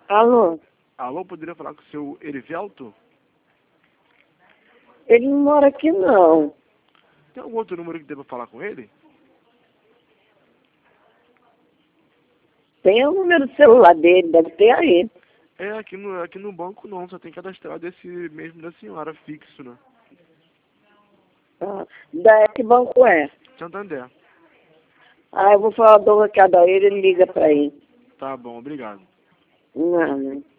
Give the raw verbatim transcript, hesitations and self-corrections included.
Alô? Alô, poderia falar com o seu Erivelto? Ele não mora aqui, não. Tem algum outro número que deva falar com ele? Tem o número do celular dele, deve ter aí. É, aqui no, aqui no banco não, só tem cadastrado esse mesmo da senhora, fixo, né? Ah, da que banco é? Santander. Ah, eu vou falar do recado a ele, ele liga pra ele. Tá bom, obrigado. Não, não.